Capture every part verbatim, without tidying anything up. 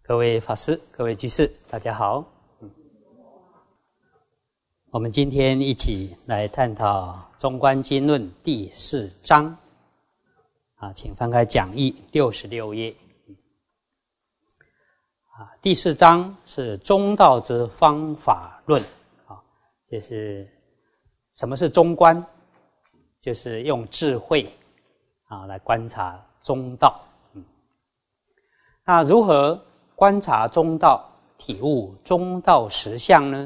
各位法师、各位居士，大家好。我们今天一起来探讨《中观经论》第四章。啊，请翻开讲义六十六页。啊，第四章是中道之方法论。啊，就是什么是中观？就是用智慧啊来观察中道。嗯，那如何观察中道，体悟中道实相呢？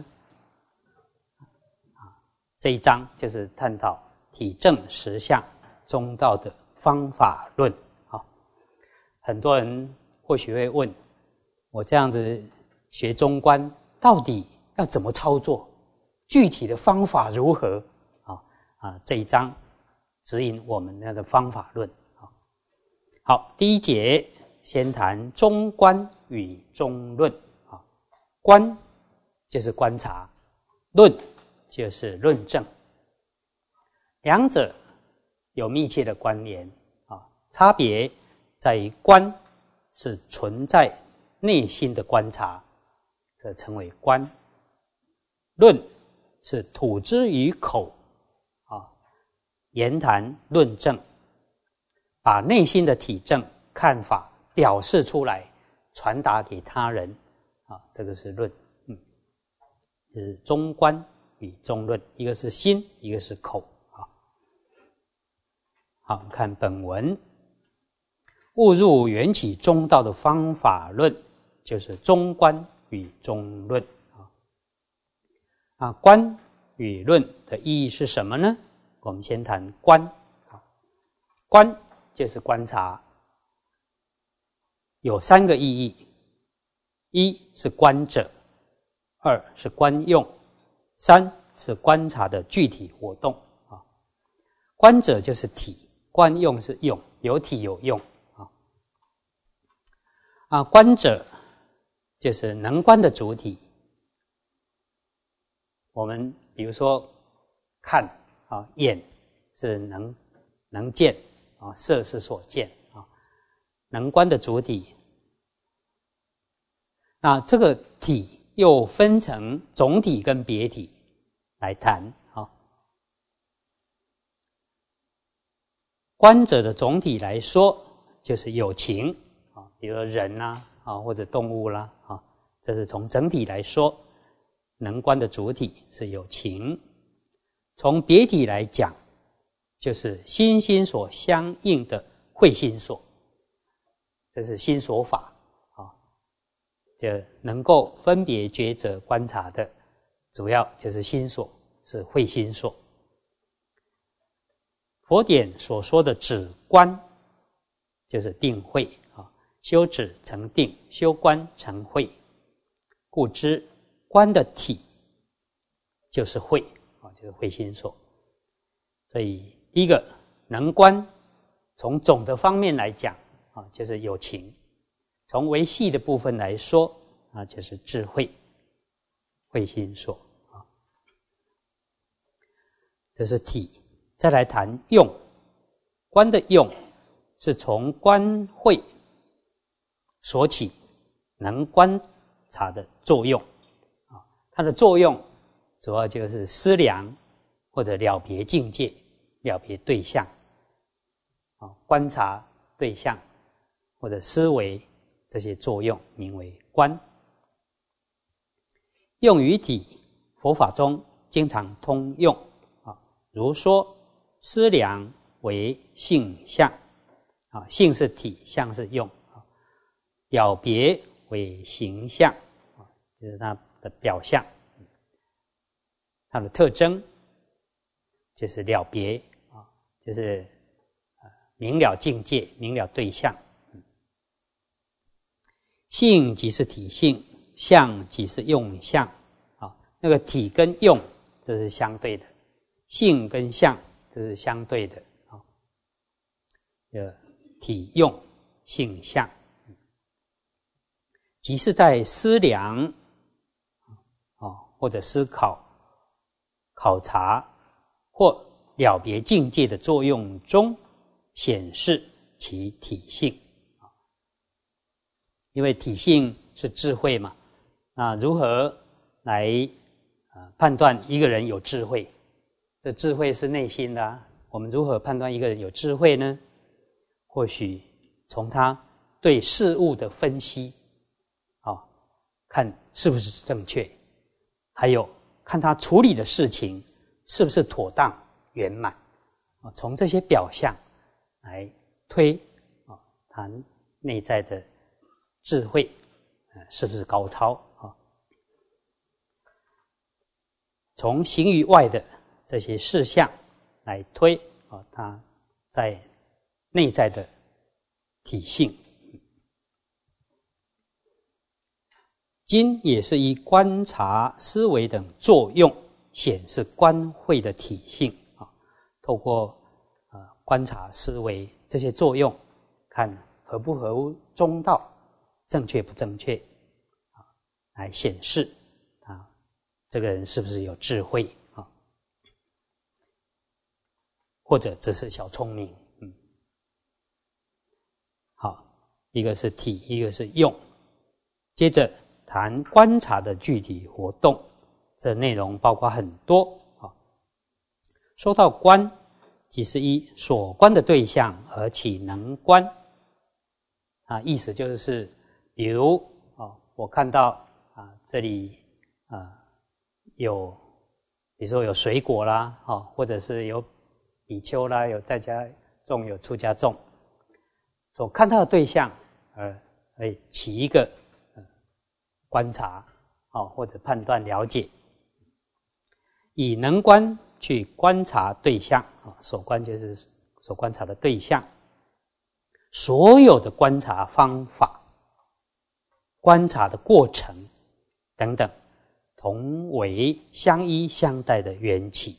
啊，这一章就是探讨体证实相中道的方法论。好，很多人或许会问，我这样子学中观，到底要怎么操作？具体的方法如何？啊啊，这一章指引我们那个方法论。好，好，第一节先谈中观与中论。啊，观就是观察，论就是论证，两者有密切的关联。啊，差别在于观是存在内心的观察，这称为观；论是吐之于口，啊，言谈论证，把内心的体证看法表示出来，传达给他人。啊，这个是论。嗯，就是中观与中论，一个是心，一个是口。啊，好，我们看本文，悟入缘起中道的方法论，就是中观与中论。啊，啊，观与论的意义是什么呢？我们先谈观。啊，观就是观察，有三个意义：一是观者，二是观用，三是观察的具体活动。啊，观者就是体，观用是用，有体有用。啊，啊，观者就是能观的主体。我们比如说看，啊，眼是能能见，啊，色是所见。啊，能观的主体。那这个体又分成总体跟别体来谈。啊，观者的总体来说，就是有情。啊，比如说人啦，啊，或者动物啦，啊，这是从整体来说，能观的主体是有情。从别体来讲，就是心心所相应的慧心所，这是心所法。就能够分别抉择观察的，主要就是心所，是慧心所。佛典所说的止观，就是定慧。啊，修止成定，修观成慧，故知观的体就是慧。啊，就是慧心所。所以第一个能观，从总的方面来讲，啊，就是有情。从微细的部分来说，啊，就是智慧，慧心所。啊，这是体。再来谈用，观的用是从观慧所起，能观察的作用。啊，它的作用主要就是思量或者了别境界，了别对象。啊，观察对象或者思维。这些作用名为观。用于体，佛法中经常通用。啊，如说思量为性相。啊，性是体，相是用。啊，了别为形象。啊，就是它的表象，它的特征就是了别。啊，就是明了境界，明了对象。性即是体性，相即是用相。啊，那个体跟用这是相对的，性跟相这是相对的。啊，呃，体用性相，即是在思量，啊，或者思考、考察或了别境界的作用中，显示其体性。因为体性是智慧嘛？那如何来呃判断一个人有智慧？这智慧是内心的啊，我们如何判断一个人有智慧呢？或许从他对事物的分析，哦，看是不是正确，还有看他处理的事情是不是妥当圆满，哦，从这些表象来推哦他内在的智慧呃是不是高超啊？哦，从形于外的这些事项来推啊，哦，他在内在的体性。今也是依观察、思维等作用，显示观慧的体性啊。透过呃观察、思维这些作用，看合不合乎中道，正确不正确啊，来显示啊这个人是不是有智慧啊，或者只是小聪明。嗯，好，一个是体，一个是用。接着谈观察的具体活动，这内容包括很多啊。说到观，即是依所观的对象而起能观啊，意思就是，比如啊，我看到啊这里啊有，比如说有水果啦，啊，或者是有比丘啦，有在家众，有出家众，所看到的对象，呃，而起一个观察，哦，或者判断了解，以能观去观察对象啊，所观就是所观察的对象，所有的观察方法、观察的过程等等，同为相依相待的缘起。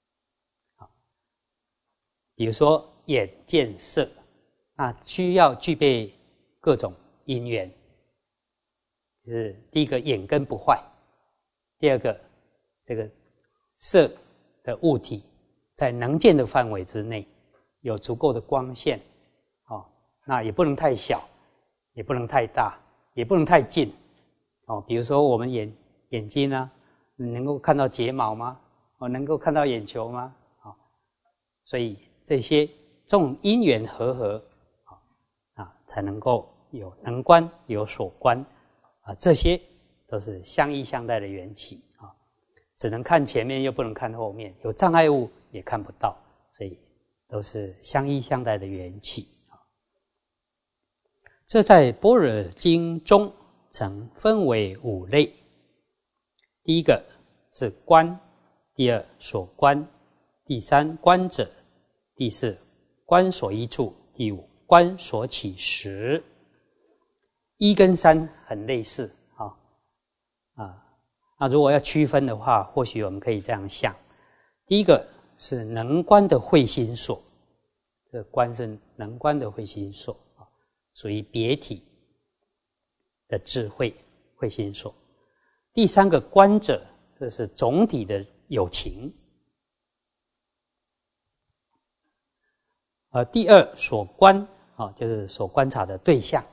比如说眼见色，那需要具备各种因缘。就是第一个眼根不坏，第二个这个色的物体在能见的范围之内有足够的光线，哦，那也不能太小，也不能太大，也不能太近，哦，比如说我们眼眼睛呢，你能够看到睫毛吗？哦，能够看到眼球吗？哦，所以这些这种因缘和合，啊，才能够有能观有所观。啊，这些都是相依相待的缘起啊，只能看前面又不能看后面，有障碍物也看不到，所以都是相依相待的缘起啊。这在《般若经》中曾分为五类：第一个是观，第二所观，第三观者，第四观所依处，第五观所起时。一跟三很类似啊啊，那如果要区分的话，或许我们可以这样想：第一个是能观的慧心所，这观是能观的慧心所啊，属于别体的智慧慧心所。第三个观者，这是总体的有情。而第二所观啊，就是所观察的对象。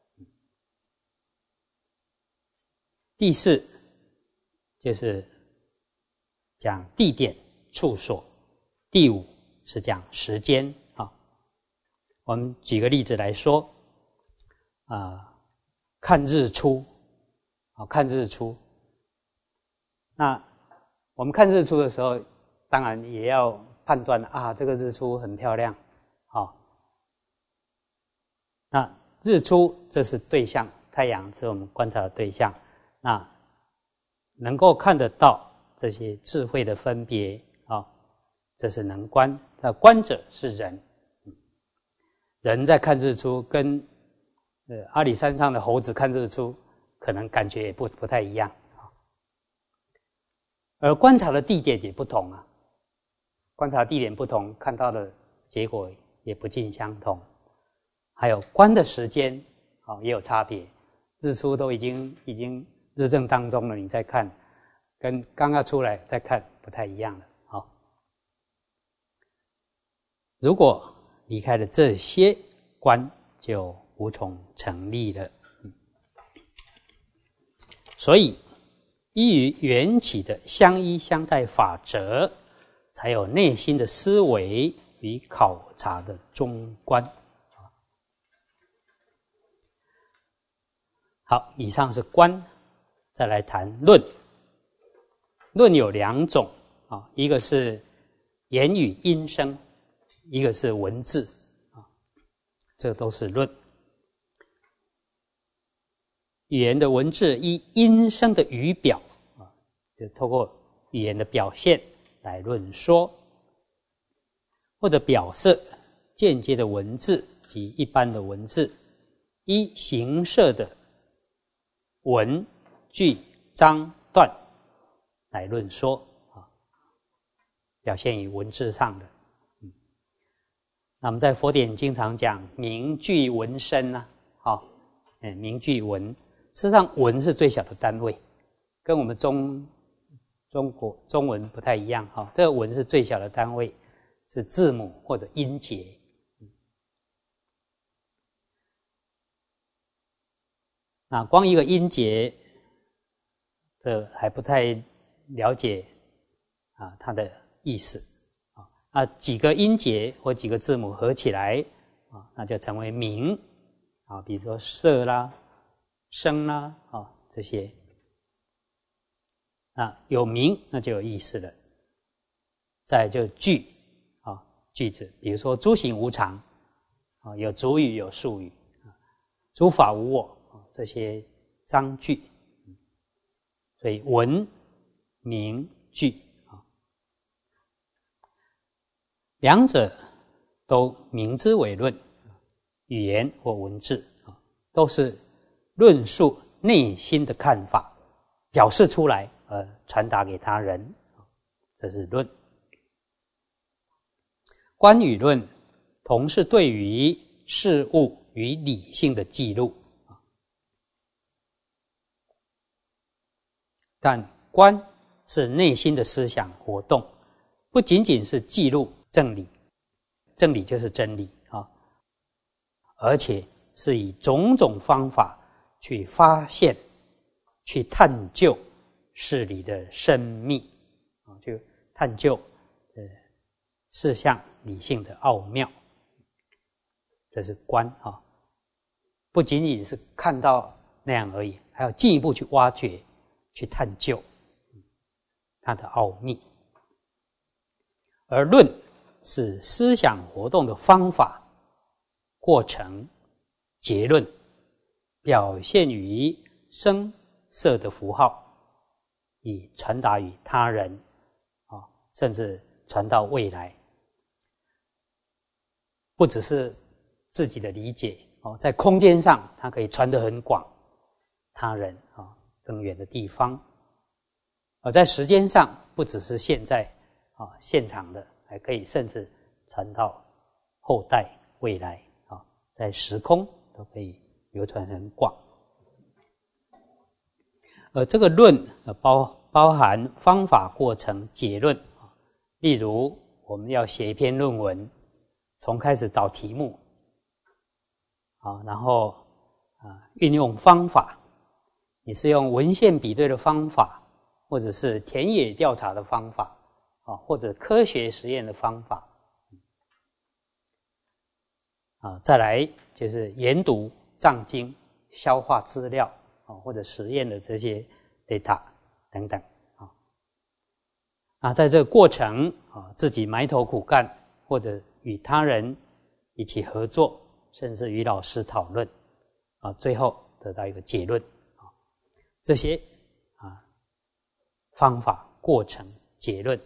第四就是讲地点处所，第五是讲时间啊。我们举个例子来说，啊，看日出，啊，看日出。那我们看日出的时候，当然也要判断啊，这个日出很漂亮，啊。那日出这是对象，太阳是我们观察的对象。那能够看得到这些智慧的分别啊，这是能观。那观者是人，人在看日出，跟呃阿里山上的猴子看日出，可能感觉也不不太一样啊。而观察的地点也不同啊，观察地点不同，看到的结果也不尽相同。还有观的时间啊，也有差别。日出都已经已经。日正当中了，你再看，跟刚刚出来再看不太一样了。好，如果离开了这些观，就无从成立了。 所以依于缘起的相依相待法则，才有内心的思维与考察的中观。好，以上是观，再来谈论。论有两种啊，一个是言语音声，一个是文字啊，这都是论。语言的文字依音声的语表啊，就透过语言的表现来论说，或者表示间接的文字及一般的文字，依形色的文句章段来论说啊，表现于文字上的。嗯，那么在佛典经常讲名句文身啊，好，嗯，名句文。事实上，文是最小的单位，跟我们中中国中文不太一样哈。这个文是最小的单位，是字母或者音节。那光一个音节，这还不太了解啊它的意思啊。啊，几个音节或几个字母合起来啊，那就成为名啊，比如说色啦。声啦，啊，这些啊有名，那就有意思了。再来就句啊，句子，比如说诸行无常啊，有主语有述语啊，诸法无我啊，这些章句。所以文、名、句啊，两者都名之为论，语言或文字啊，都是论述内心的看法，表示出来而传达给他人，这是论。观与论同是对于事物与理性的记录，但观是内心的思想活动，不仅仅是记录正理，正理就是真理啊，而且是以种种方法去发现、去探究事理的深密啊，就探究呃事项理性的奥妙，这是观啊。不仅仅是看到那样而已，还要进一步去挖掘、去探究它的奥秘。而论是思想活动的方法、过程、结论。表现于声色的符号，以传达于他人啊，甚至传到未来。不只是自己的理解哦，在空间上它可以传得很广，他人啊更远的地方。而在时间上，不只是现在啊现场的，还可以甚至传到后代未来啊，在时空都可以流传很广。而这个论包包含方法、过程、结论。例如我们要写一篇论文，从开始找题目啊，然后啊运用方法，你是用文献比对的方法，或者是田野调查的方法啊，或者科学实验的方法啊，再来就是研读藏经、消化资料啊，或者实验的这些 data 等等啊。啊，在这个过程啊，自己埋头苦干，或者与他人一起合作，甚至与老师讨论啊，最后得到一个结论啊。这些啊方法、过程、结论，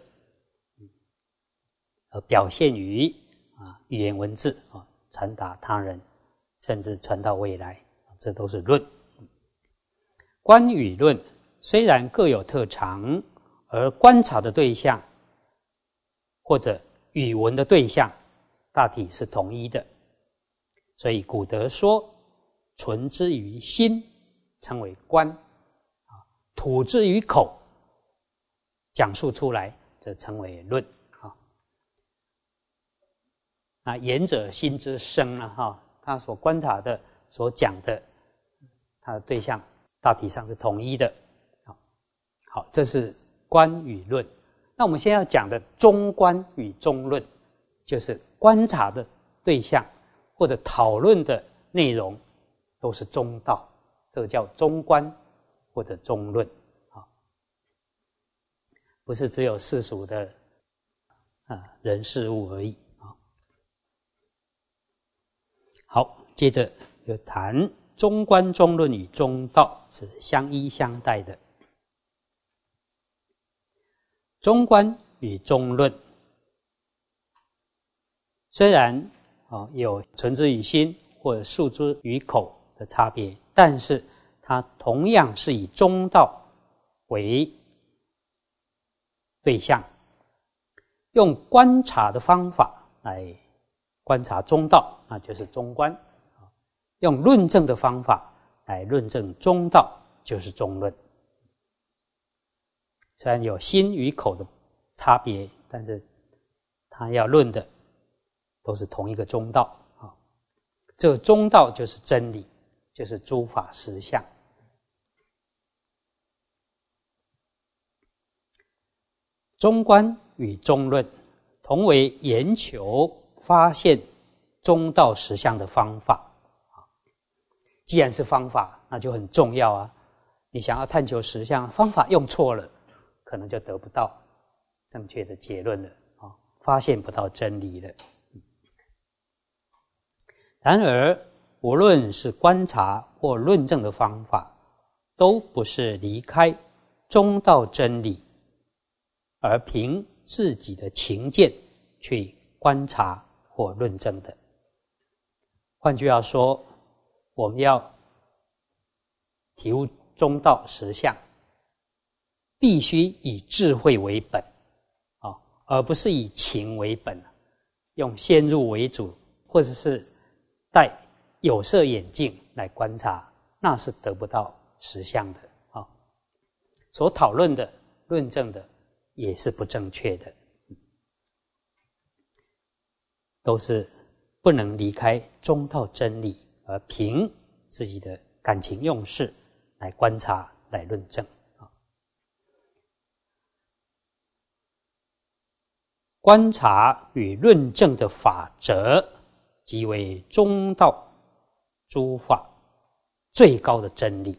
而表现于啊语言文字啊，传达他人，甚至传到未来，这都是论。观与论虽然各有特长，而观察的对象或者语文的对象大体是统一的。所以古德说，存之于心称为观，吐之于口讲述出来则称为论。啊，言者心之声啊，哈，他所观察的、所讲的，他的对象大体上是统一的好，这是观与论。那我们现在要讲的中观与中论，就是观察的对象或者讨论的内容都是中道，这个叫中观或者中论。不是只有世俗的啊人事物而已啊。好，接着就谈中观中论与中道是相依相待的。中观与中论虽然啊有存之于心或者述之于口的差别，但是它同样是以中道为对象，用观察的方法来观察中道，那就是中观；用论证的方法来论证中道，就是中论。虽然有心与口的差别，但是他要论的都是同一个中道啊。这个中道就是真理，就是诸法实相。中观与中论同为研求发现中道实相的方法。既然是方法，那就很重要啊！你想要探求实相，方法用错了，可能就得不到正确的结论了啊，发现不到真理了。然而，无论是观察或论证的方法，都不是离开中道真理，而凭自己的情见去观察或论证的。换句话说，我们要体悟中道实相，必须以智慧为本啊，而不是以情为本，用先入为主，或者是戴有色眼镜来观察，那是得不到实相的啊。所讨论的、论证的也是不正确的，都是不能离开中道真理，而凭自己的感情用事来观察、来论证。观察与论证的法则，即为中道诸法最高的真理，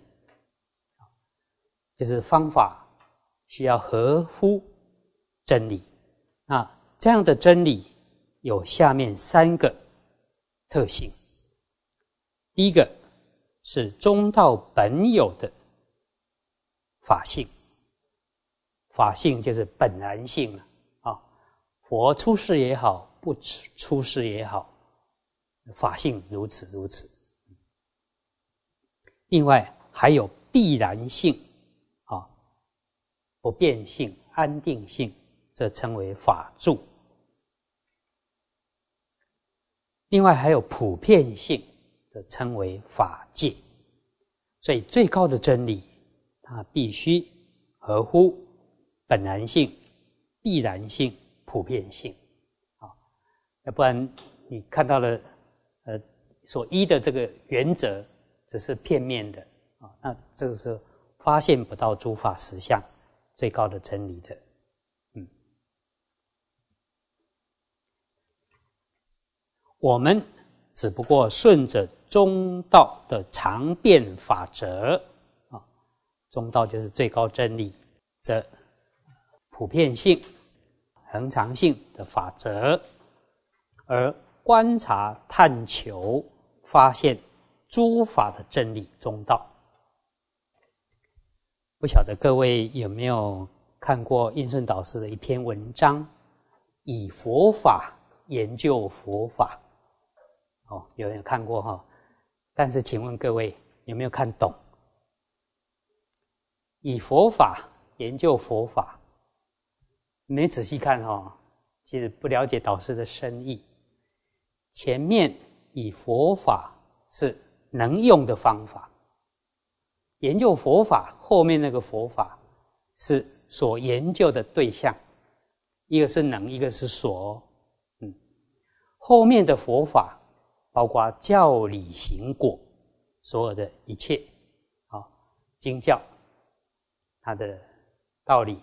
就是方法需要合乎真理。那这样的真理有下面三个特性。第一个是中道本有的法性，法性就是本然性啊。佛出世也好，不出世也好，法性如此如此。另外还有必然性啊，不变性、安定性，这称为法住。另外还有普遍性，这称为法界。所以最高的真理，它必须合乎本然性、必然性、普遍性啊，要不然你看到了呃所依的这个原则只是片面的啊，那这个是发现不到诸法实相最高的真理的。嗯，我们只不过顺着中道的常变法则啊，中道就是最高真理的普遍性、恒常性的法则，而观察、探求、发现诸法的真理中道。不晓得各位有没有看过印顺导师的一篇文章，以佛法研究佛法。哦，有人有看过哈，但是请问各位有没有看懂？以佛法研究佛法，没仔细看哈，其实不了解导师的深意。前面以佛法是能用的方法，研究佛法后面那个佛法是所研究的对象，一个是能，一个是所。嗯，后面的佛法包括教理行果，所有的一切，啊，经教，它的道理、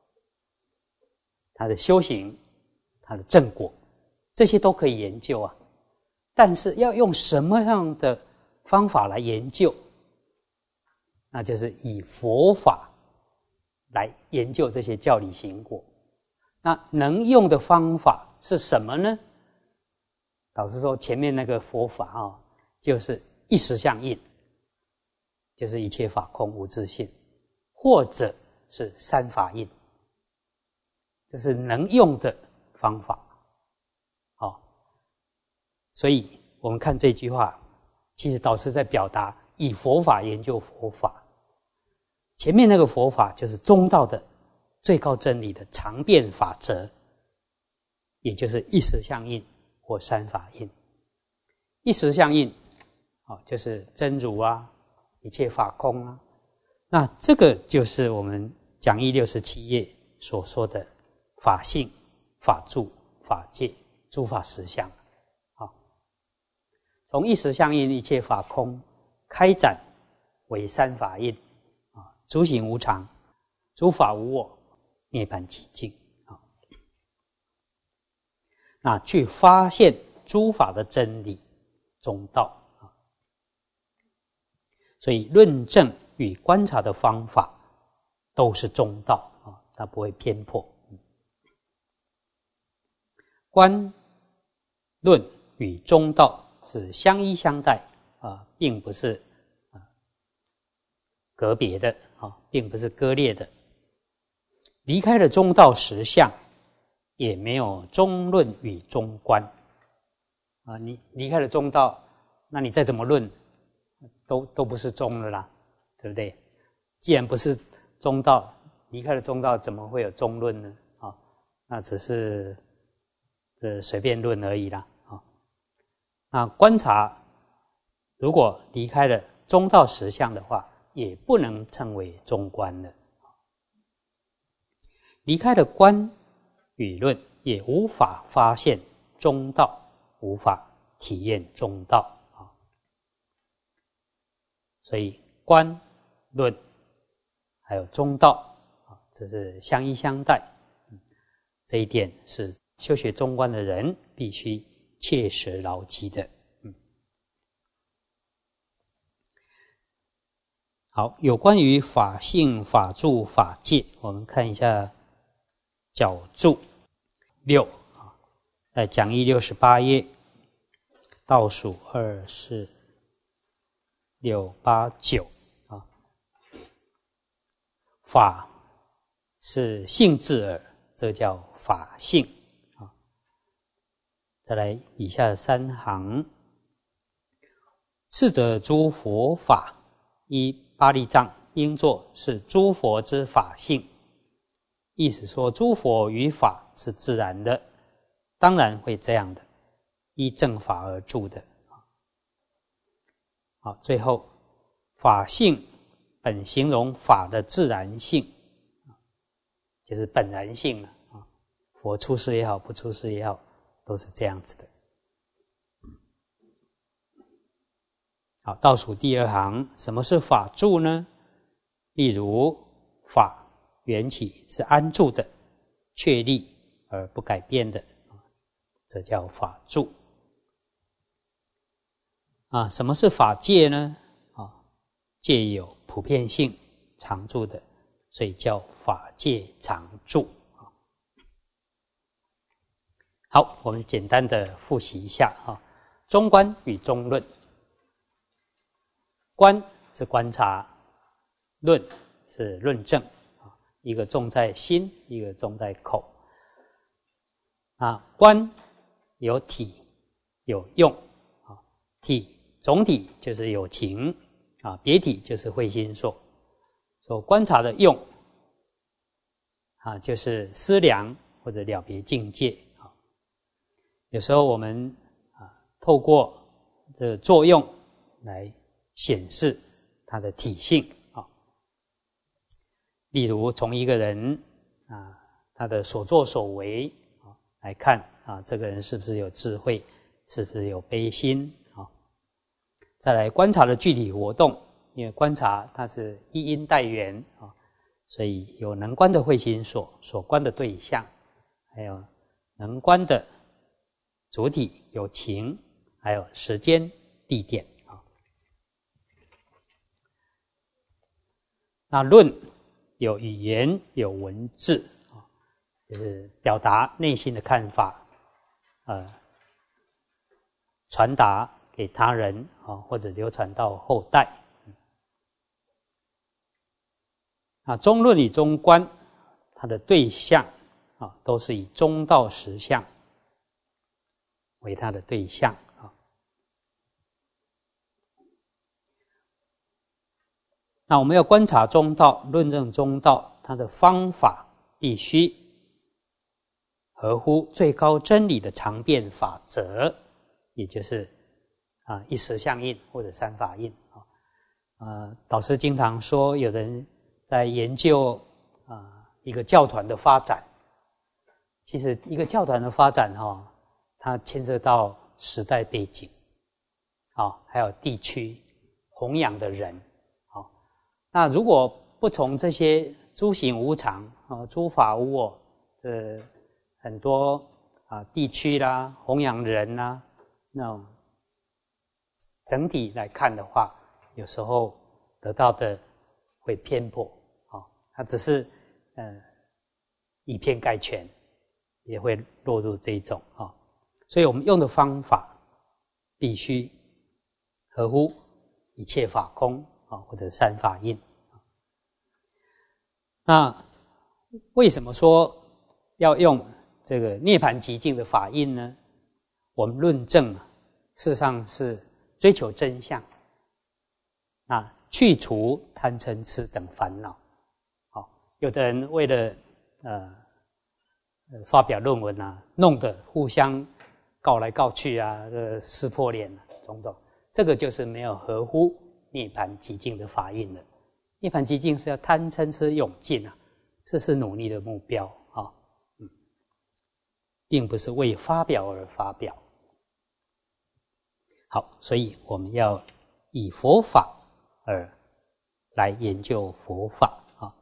他的修行、他的正果，这些都可以研究啊。但是要用什么样的方法来研究？那就是以佛法来研究这些教理行果。那能用的方法是什么呢？老实说，前面那个佛法啊、哦，就是一实相应，就是一切法空无自性，或者是三法印，这是能用的方法。好、哦，所以我们看这句话，其实导师在表达以佛法研究佛法。前面那个佛法就是中道的最高真理的常变法则，也就是一实相应或三法印。一实相应，哦，就是真如啊，一切法空啊。那这个就是我们讲义六十七页所说的法性、法住、法界、诸法实相。好，从一实相应一切法空开展为三法印。诸行无常，诸法无我，涅槃寂静。啊，那去发现诸法的真理中道啊。所以论证与观察的方法都是中道啊，它不会偏颇。观论与中道是相依相待啊，并不是啊隔别的。并不是割裂的，离开了中道实相，也没有中论与中观啊。你离开了中道，那你再怎么论，都都不是中了啦，对不对？既然不是中道，离开了中道，怎么会有中论呢？啊，那只是这随便论而已啦。啊，那观察如果离开了中道实相的话，也不能称为中观了。离开了观与论，也无法发现中道，无法体验中道啊。所以观、论还有中道啊，这是相依相待。这一点是修学中观的人必须切实牢记的。好，有关于法性、法住、法界，我们看一下角注六啊，在讲义六十八页倒数二四六八九啊，法是性智耳，这叫法性啊。再来以下三行，是者诸佛法依八力藏应作是诸佛之法性，意思说诸佛与法是自然的，当然会这样的，依正法而住的。好，最后法性本形容法的自然性，就是本然性了啊。佛出世也好，不出世也好，都是这样子的。好，倒数第二行，什么是法住呢？例如法缘起是安住的，确立而不改变的，这叫法住。啊，什么是法界呢？啊，界有普遍性，常住的，所以叫法界常住。好，我们简单的复习一下啊，中观与中论。观是观察，论是论证，一个重在心，一个重在口。啊，观有体有用啊，体总体就是有情啊，别体就是慧心所。所观察的用啊，就是思量或者了别境界啊。有时候我们啊，透过这个作用来显示它的体性啊，例如从一个人啊他的所作所为啊来看啊，这个人是不是有智慧，是不是有悲心啊？再来观察的具体活动，因为观察它是一因带缘啊， 所以有能观的慧心所，所观的对象，还有能观的主体，有情，还有时间、地点啊。那论有语言，有文字啊，就是表达内心的看法，呃，传达给他人啊，或者流传到后代。啊，中论与中观，它的对象啊，都是以中道实相为它的对象啊。那我们要观察中道、论证中道，它的方法必须合乎最高真理的常变法则，也就是啊一实相应或者三法印啊。呃，导师经常说，有人在研究啊一个教团的发展，其实一个教团的发展哈、哦，它牵涉到时代背景，啊、哦，还有地区弘扬的人，好、哦，那如果不从这些诸行无常啊、诸法无我的很多啊地区啦、弘扬人啦，那种整体来看的话，有时候得到的会偏颇，啊、哦，它只是呃以偏概全，也会落入这一种啊、哦，所以我们用的方法必须合乎一切法空啊、哦，或者三法印。那为什么说要用这个涅槃极境的法印呢？我们论证啊，事实上是追求真相，啊，去除贪嗔痴等烦恼。好，有的人为了呃发表论文啊，弄得互相告来告去啊，呃撕破脸啊，种种，这个就是没有合乎涅槃极境的法印了。涅槃极境是要贪嗔痴永尽啊，这是努力的目标啊，嗯，并不是为发表而发表。好，所以我们要以佛法而来研究佛法啊。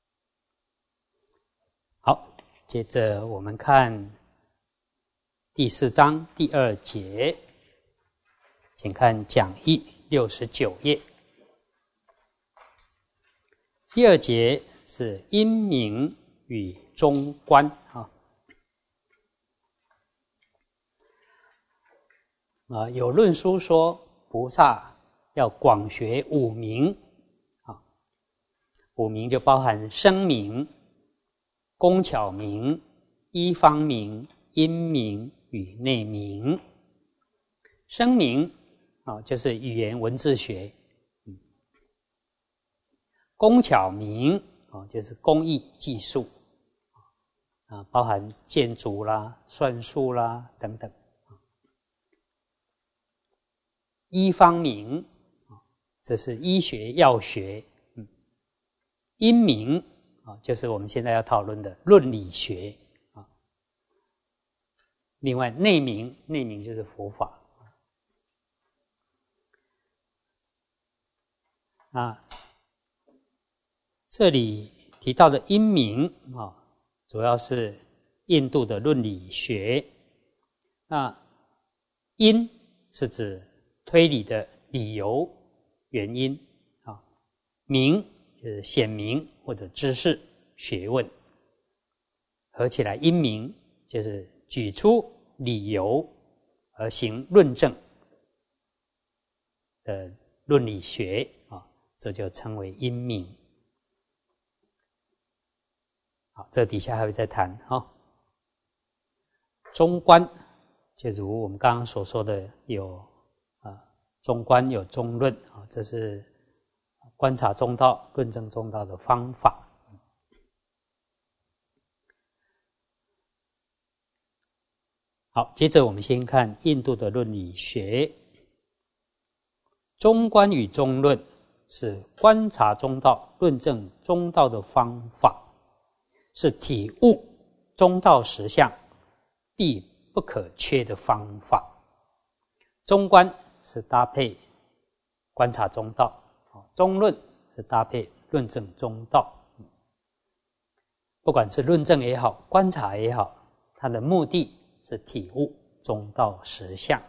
好，接着我们看第四章第二节，请看讲义六十九页。第二节是因明与中观啊。啊，有论书说菩萨要广学五明啊，五明就包含声明、工巧明、医方明、因明与内明。声明啊，就是语言文字学。工巧明啊，就是工艺技术啊，包含建筑啦、算术啦等等。医方明，这是医学药学。嗯，因明啊，就是我们现在要讨论的论理学啊。另外内明，内明就是佛法啊。这里提到的因明啊，主要是印度的论理学。那因是指推理的理由、原因啊，明就是显明或者知识、学问，合起来因明就是举出理由而行论证的论理学啊，这就称为因明。好，这底下还会再谈啊。中观就如我们刚刚所说的有啊中观有中论啊，这是观察中道、论证中道的方法。好，接着我们先看印度的论理学。中观与中论是观察中道、论证中道的方法，是体悟中道实相必不可缺的方法。中观是搭配观察中道，中论是搭配论证中道。 不管是论证也好，观察也好，它的目的是体悟中道实相。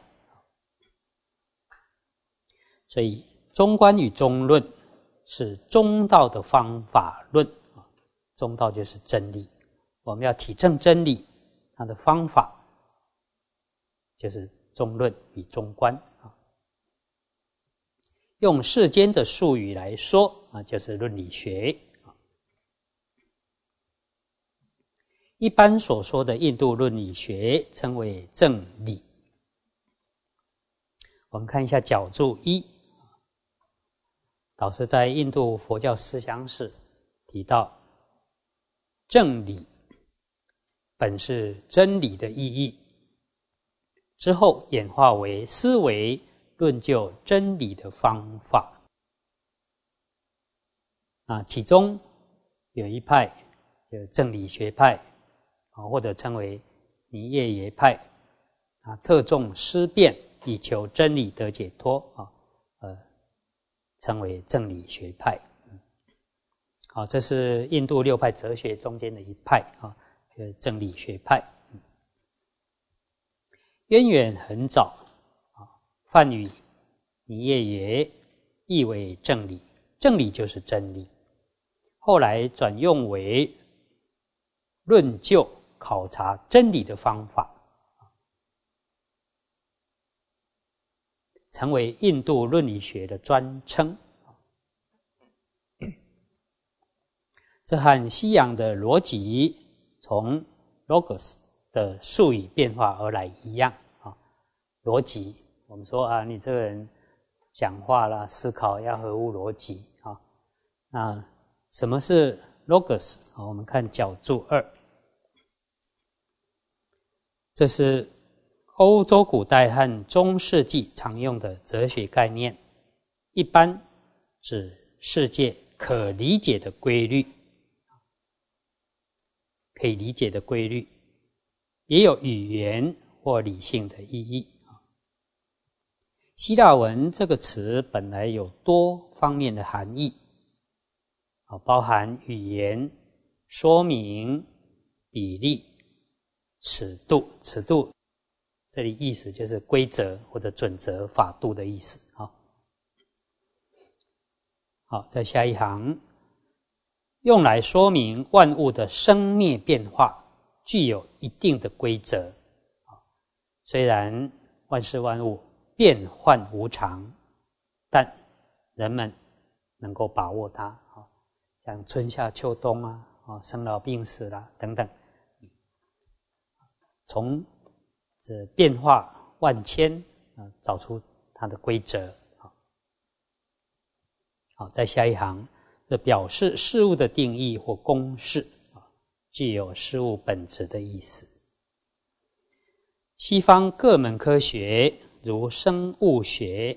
所以中观与中论是中道的方法论，中道就是真理，我们要体证真理，它的方法就是中论与中观。用世间的术语来说啊，就是论理学。一般所说的印度论理学称为正理。我们看一下角注一，导师在印度佛教思想史提到，正理本是真理的意义，之后演化为思维论究真理的方法。啊，其中有一派就正理学派，啊，或者称为尼叶耶派，啊，特重思辨以求真理得解脱，啊，呃，称为正理学派。好，这是印度六派哲学中间的一派啊，就是正理学派。渊源很早啊，梵语尼叶耶意为正理，正理就是真理。后来转用为论究考察真理的方法，成为印度论理学的专称。这和西洋的逻辑从 logos 的术语变化而来一样啊。逻辑，我们说啊，你这个人讲话啦、思考要合乎逻辑啊。那什么是 logos？ 我们看角注二，这是欧洲古代和中世纪常用的哲学概念，一般指世界可理解的规律。可以理解的规律，也有语言或理性的意义。希腊文这个词本来有多方面的含义，包含语言、说明、比例、尺度。尺度这里意思就是规则或者准则、法度的意思。好，在下一行，用来说明万物的生灭变化具有一定的规则。虽然万事万物变幻无常，但人们能够把握它，像春夏秋冬啊，生老病死啦等等，从这变化万千找出它的规则。好，在下一行，这表示事物的定义或公式，具有事物本质的意思。西方各门科学，如生物学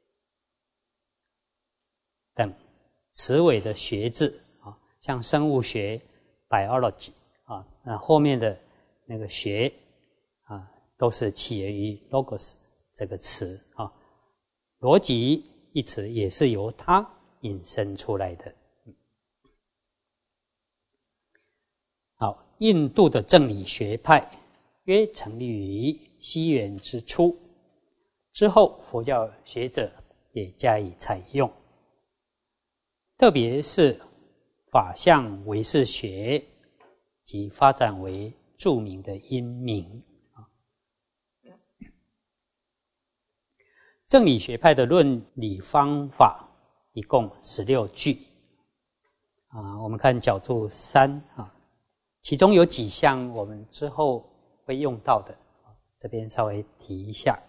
等词尾的学字，像生物学 biology 啊，那后面的那个学啊，都是起源于 logos 这个词啊。逻辑一词也是由它引申出来的。好，印度的正理学派约成立于西元之初，之后佛教学者也加以采用，特别是法相唯识学即发展为著名的因明。正理学派的论理方法一共十六句啊，我们看角注三啊，其中有几项我们之后会用到的，这边稍微提一下。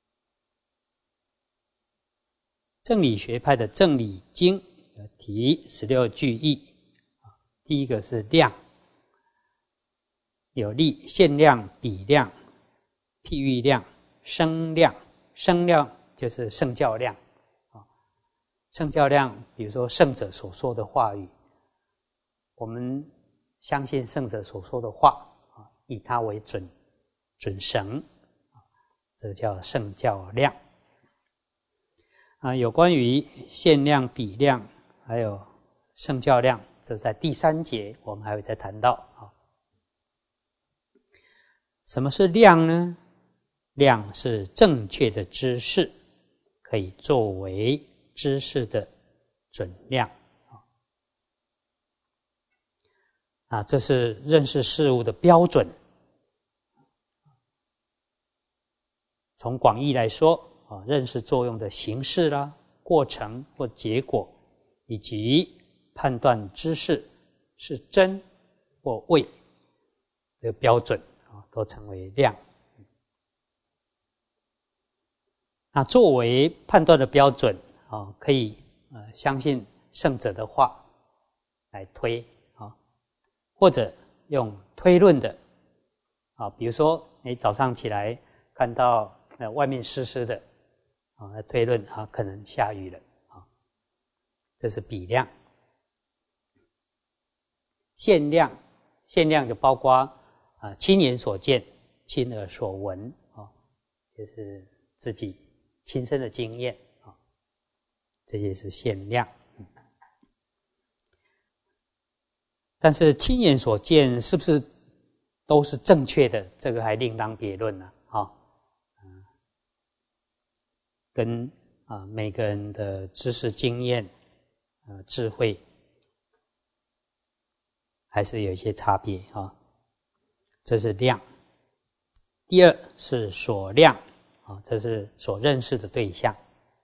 正理学派的正理经有提十六句义，第一个是量，有力、限量、比量、譬喻量、声量。声量就是圣教量，圣教量，比如说圣者所说的话语，我们相信圣者所说的话，以它为准准绳，这叫圣教量。啊，有关于限量、比量，还有圣教量这在第三节我们还会再谈到啊。什么是量呢？量是正确的知识，可以作为知识的准量啊，这是认识事物的标准。从广义来说啊，认识作用的形式啦、过程或结果，以及判断知识是真或伪的标准啊，都称为量。那作为判断的标准啊，可以呃相信圣者的话来推啊，或者用推论的啊，比如说你早上起来看到呃外面湿湿的啊，来推论啊可能下雨了啊，这是比量。限量，限量就包括啊亲眼所见、亲耳所闻啊，就是自己亲身的经验啊，这些是限量。但是亲眼所见是不是都是正确的？这个还另当别论呢啊。跟啊每个人的知识经验、呃智慧还是有一些差别啊。这是量。第二是所量啊，这是所认识的对象。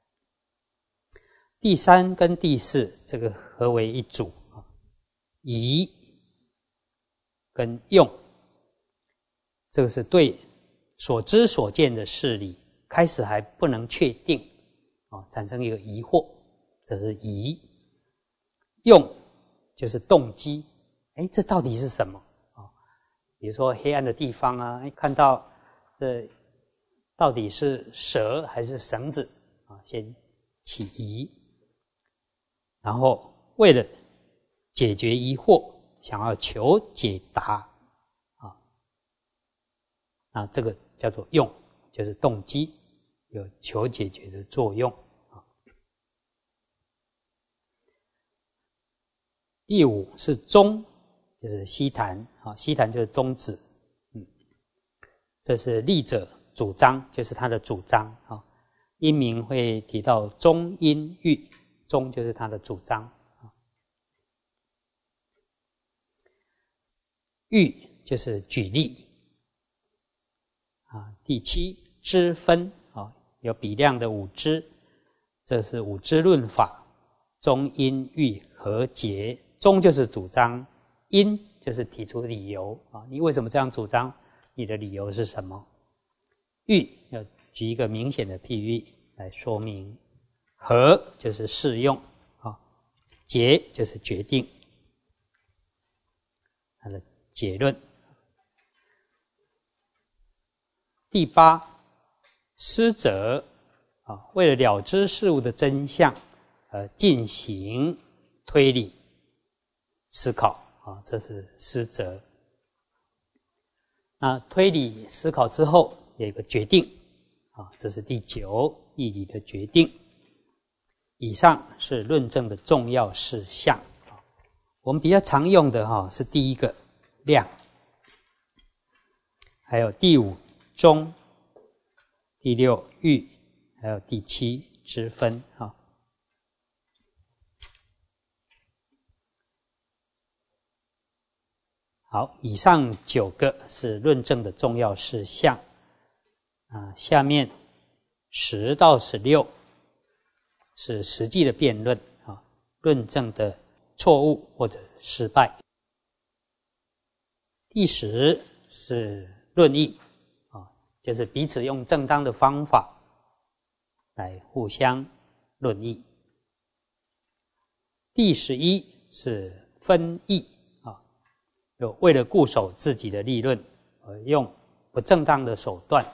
第三跟第四这个合为一组啊，疑跟用，这个是对所知所见的事理开始还不能确定啊，产生一个疑惑，这是疑。用就是动机，哎，这到底是什么啊？比如说黑暗的地方啊，看到这到底是蛇还是绳子啊？先起疑，然后为了解决疑惑，想要求解答啊，那这个叫做用，就是动机，有求解决的作用啊。第五是宗，就是悉谈啊，悉谈就是宗旨，嗯，这是立者主张，就是他的主张啊。因明会提到宗因喻，宗就是他的主张啊，喻就是举例啊。第七支分啊，有比量的五支，这是五支论法，宗因喻和结。宗就是主张，因就是提出理由啊，你为什么这样主张？你的理由是什么？喻要举一个明显的譬喻来说明，和就是适用啊，结就是决定它的结论。第八，师者啊，为了了知事物的真相而进行推理思考啊，这是师者。那推理思考之后有一个决定啊，这是第九义理的决定。以上是论证的重要事项。我们比较常用的哈是第一个量，还有第五宗，第六喻，还有第七支分啊。好，以上九个是论证的重要事项啊。下面十到十六是实际的辩论啊，论证的错误或者失败。第十是论议啊，就是彼此用正当的方法来互相论议。第十一是分议。就为了固守自己的立论而用不正当的手段，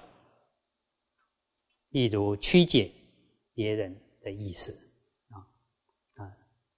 例如曲解别人的意思啊啊，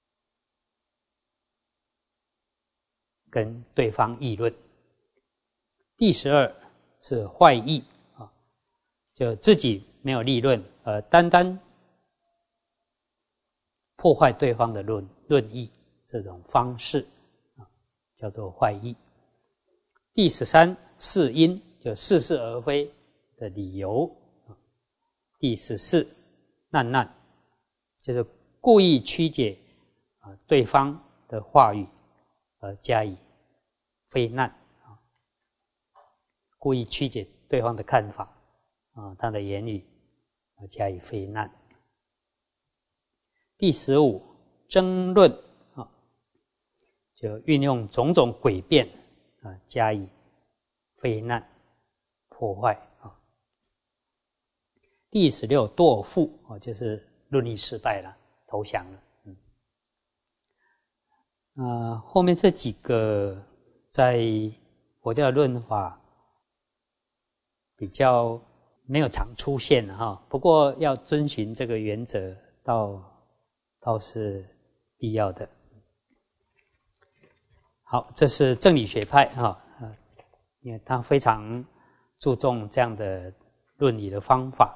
跟对方议论。第十二是坏议啊，就自己没有立论，而单单破坏对方的论论议这种方式，叫做坏义。第十三，是因，就似是而非的理由。第十四，难难，就是故意曲解对方的话语而加以非难，故意曲解对方的看法啊，他的言语而加以非难。第十五，争论啊，就运用种种诡辩啊，加以非难破坏啊。第十六，堕负啊，就是论议失败了，投降了。嗯，呃，后面这几个在佛教的论法比较没有常出现哈，不过要遵循这个原则，倒倒是必要的。好，这是正理学派哈，因为他非常注重这样的论理的方法。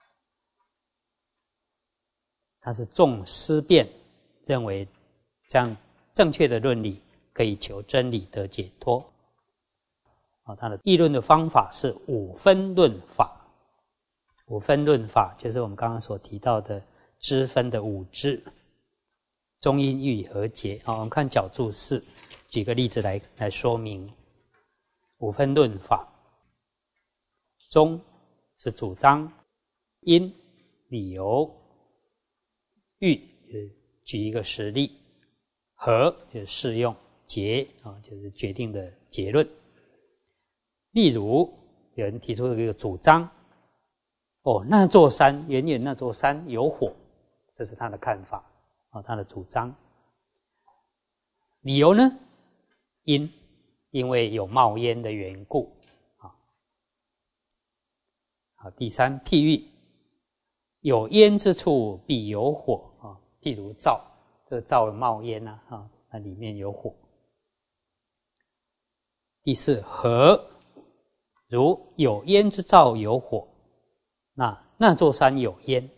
他是重思辨，认为这样正确的论理可以求真理得解脱。他的议论的方法是五分论法。五分论法就是我们刚刚所提到的支分的五支，中因喻和结。我们看角注释，举个例子来来说明五分论法。中是主张，因理由，喻就是举一个实例，和就是适用，结啊就是决定的结论。例如有人提出一个主张，哦，那座山远远那座山有火，这是他的看法啊，他的主张。理由呢？因因为有冒烟的缘故啊。好，第三，譬喻，有烟之处必有火啊，譬如灶，这个灶冒烟啊，啊，那里面有火。第四，和，如有烟之灶有火，那那座山有烟，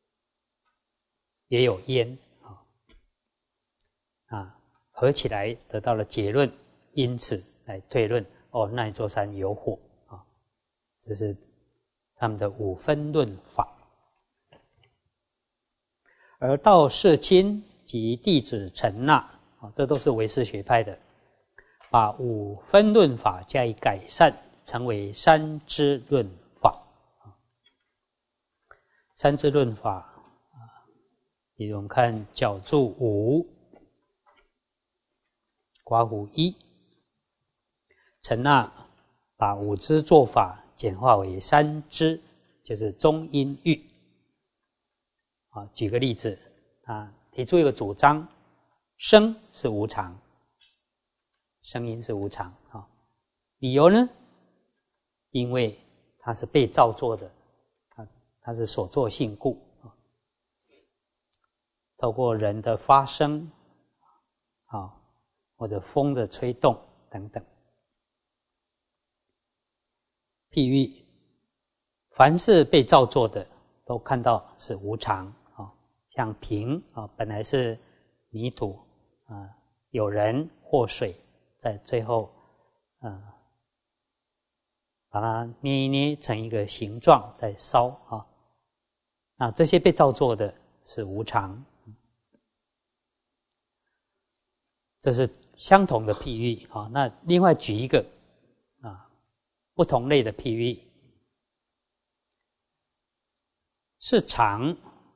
也有烟啊，啊，合起来得到了结论，因此来推论，哦，那一座山有火啊，这是他们的五分论法。而道世亲及弟子陈那啊，这都是唯识学派的，把五分论法加以改善，成为三支论法。三支论法，比如我们看角注五，刮胡一，陈那把五支做法简化为三支，就是中因喻。啊，举个例子啊，提出一个主张，生是无常，声音是无常啊。理由呢？因为它是被造作的，啊，它是所作性故啊。透过人的发声啊，或者风的吹动等等。譬喻，凡是被造作的，都看到是无常啊，像瓶啊，本来是泥土啊，有人或水在最后啊，把它捏一捏成一个形状再烧啊，那这些被造作的是无常。这是相同的譬喻啊。那另外举一个啊不同类的譬喻，是常，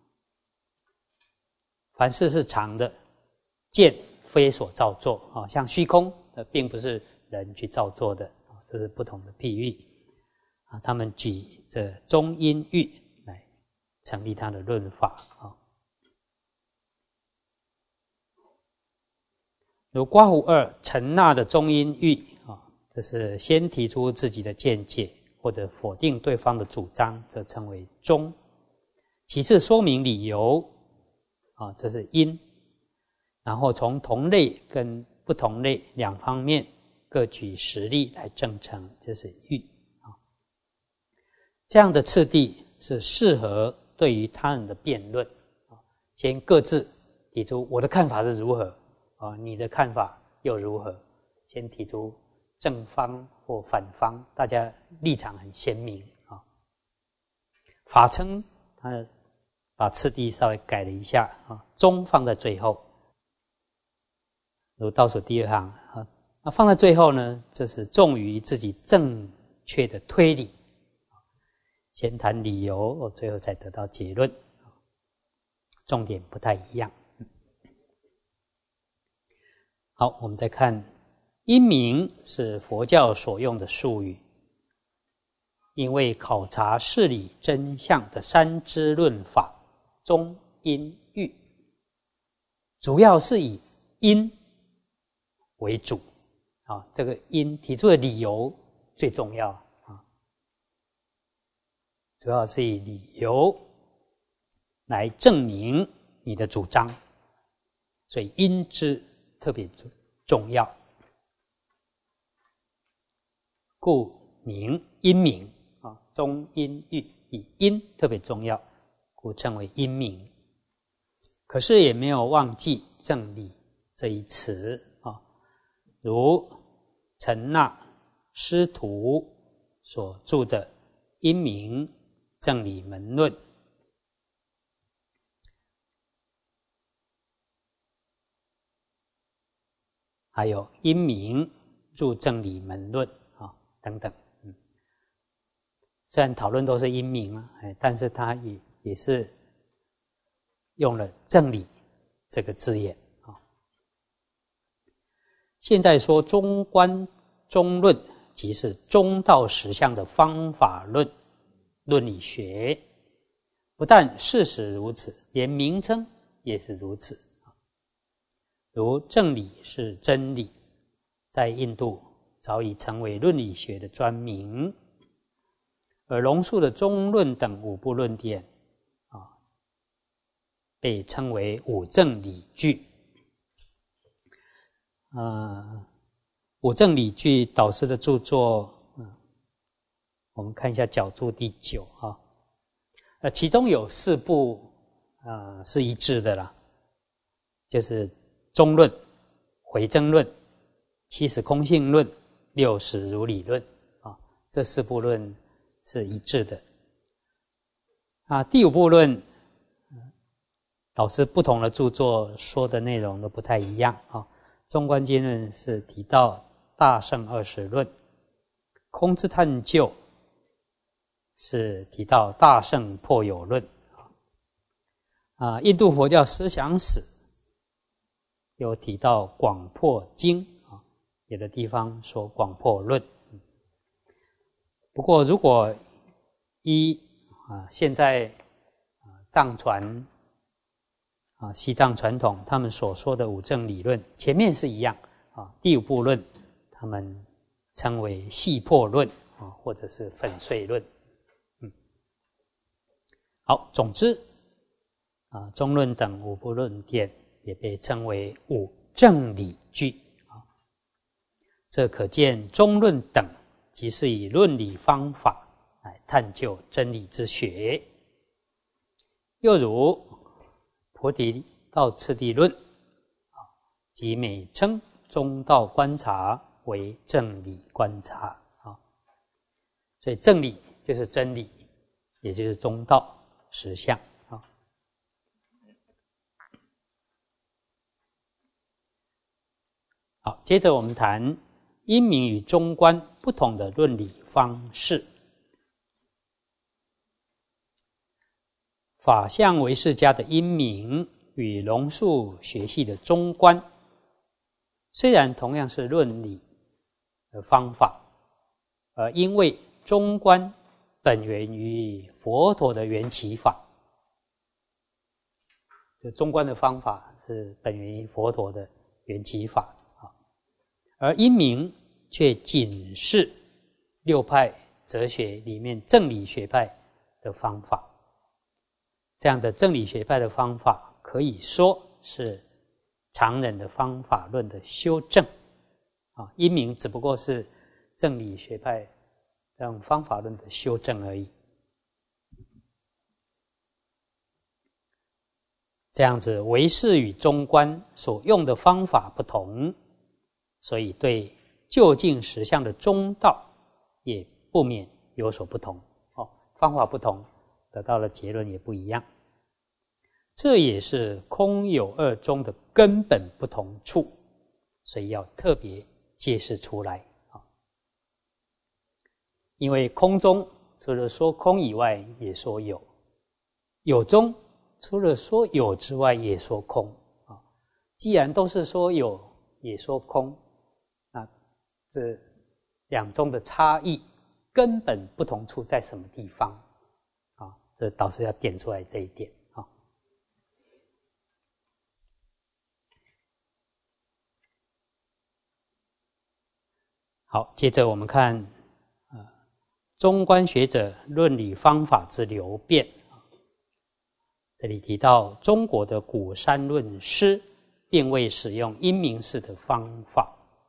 凡事是常的，见非所造作啊，像虚空呃，并不是人去造作的，这是不同的譬喻啊。他们举这中因喻来成立他的论法啊。如刮胡二陈那的中因喻啊，这是先提出自己的见解或者否定对方的主张，则称为中。其次说明理由啊，这是因。然后从同类跟不同类两方面各举实例来证成，这是喻啊。这样的次第是适合对于他人的辩论啊，先各自提出我的看法是如何。 啊，你的看法又如何？先提出正方或反方，大家立场很鲜明啊。法称他把次第稍微改了一下啊，中放在最后，如倒数第二行啊，那放在最后呢，这是重于自己正确的推理，先谈理由，最后再得到结论，重点不太一样。好，我们再看因明是佛教所用的术语，因为考察事理真相的三支论法，中因喻，主要是以因为主啊，这个因提出的理由最重要啊，主要是以理由来证明你的主张，所以因之特别重要，故名因明啊，中因喻，以因特别重要，故称为因明。可是也没有忘记正理这一词啊，如陈那师徒所著的《因明正理门论》，还有《因明著正理门论》啊等等。嗯，虽然讨论都是因明啊，但是他也也是用了正理这个字眼啊。现在说中观中论，即是中道实相的方法论论理学，不但事实如此，连名称也是如此。如正理是真理，在印度早已成为论理学的专名，而龙树的中论等五部论点啊，被称为五正理句。呃，五正理句导师的著作，嗯，我们看一下角注第九啊，呃，其中有四部啊、呃、是一致的啦，就是中论、回正论、七十空性论、六十如理论啊，这四部论是一致的。啊，第五部论，导师不同的著作说的内容都不太一样啊。中观经论是提到大乘二十论，空之探究是提到大乘破有论啊。印度佛教思想史有提到广破经啊，有的地方说广破论。不过如果依啊现在啊藏传啊西藏传统他们所说的五正理论，前面是一样啊，第五部论他们称为细破论啊，或者是粉碎论。嗯，好，总之啊，中论等五部论点也被称为五正理句啊，这可见中论等即是以论理方法来探究真理之学。又如菩提道次第论啊，即每称中道观察为正理观察啊，所以正理就是真理，也就是中道实相。好，接着我们谈因明与中观不同的论理方式。法相唯识家的因明与龙树学系的中观，虽然同样是论理的方法，而因为中观本源于佛陀的缘起法，就中观的方法是本源于佛陀的缘起法。而因明却仅是六派哲学里面正理学派的方法，这样的正理学派的方法可以说是常人的方法论的修正啊，因明只不过是正理学派这种方法论的修正而已。 这样子唯识与中观所用的方法不同，所以对究竟实相的中道也不免有所不同。哦，方法不同，得到的结论也不一样。这也是空有二中的根本不同处，所以要特别揭示出来。因为空中除了说空以外也说有，有中除了说有之外也说空。既然都是说有也说空，那这两中的差异根本不同处在什么地方？啊，这导师要点出来这一点。好，接着我们看呃中观学者论理方法之流变。这里提到中国的古三论师并未使用因明式的方法。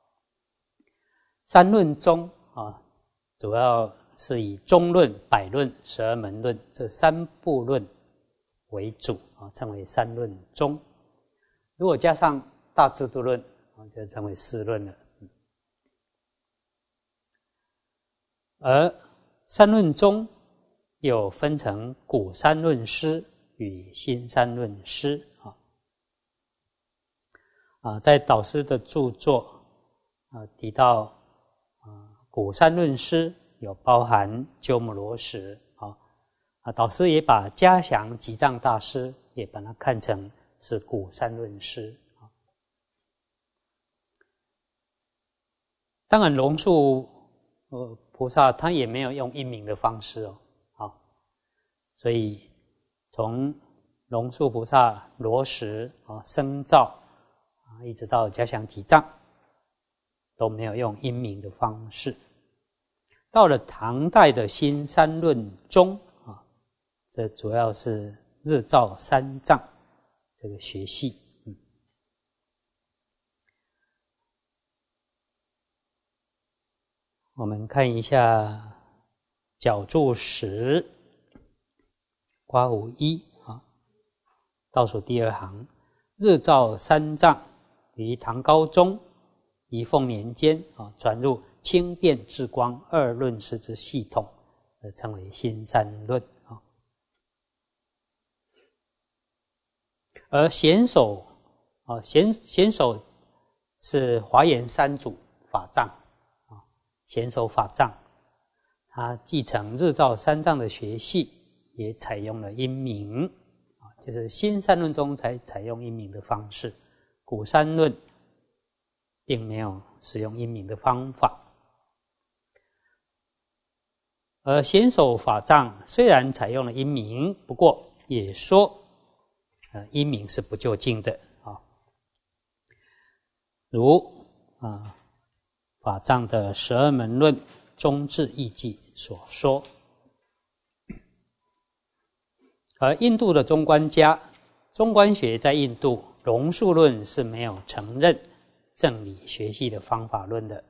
三论中啊，主要是以中论、百论、十二门论这三部论为主啊，称为三论中。如果加上大制度论啊，就称为四论了。而三论中又分成古三论师与新三论师啊。啊，在导师的著作啊提到啊，古三论师有包含鸠摩罗什啊，啊，导师也把嘉祥吉藏大师也把它看成是古三论师啊。当然，龙树呃。菩萨他也没有用因明的方式哦，好，所以从龙树菩萨、罗什啊、僧肇啊，一直到嘉祥吉藏，都没有用因明的方式。到了唐代的新三论中啊，这主要是日照三藏这个学系。我们看一下角注十括弧一啊，倒数第二行，日照三藏于唐高宗仪凤年间啊，转入清辩智光二论师之系统，呃，称为新三论啊。而显首啊，显显首是华严三祖法藏。显首法藏，他继承日照三藏的学系，也采用了因明，就是新三论中才采用因明的方式，古三论并没有使用因明的方法。而显首法藏虽然采用了因明，不过也说，呃，因明是不究竟的啊，如啊。法藏的十二门论中至义记所说。而印度的中观家，中观学在印度龙树论是没有承认正理学系的方法论的。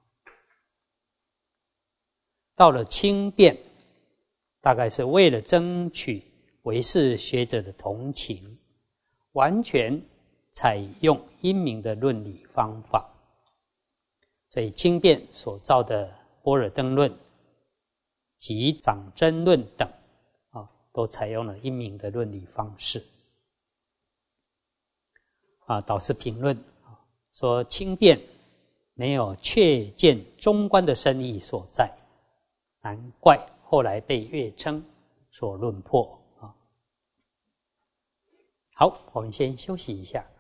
到了清辩，大概是为了争取唯识学者的同情，完全采用因明的论理方法。所以清辩所造的般若灯论及掌真论等啊，都采用了因明的论理方式。啊，导师评论说，清辩没有确见中观的深意所在，难怪后来被乐称所论破啊。好，我们先休息一下。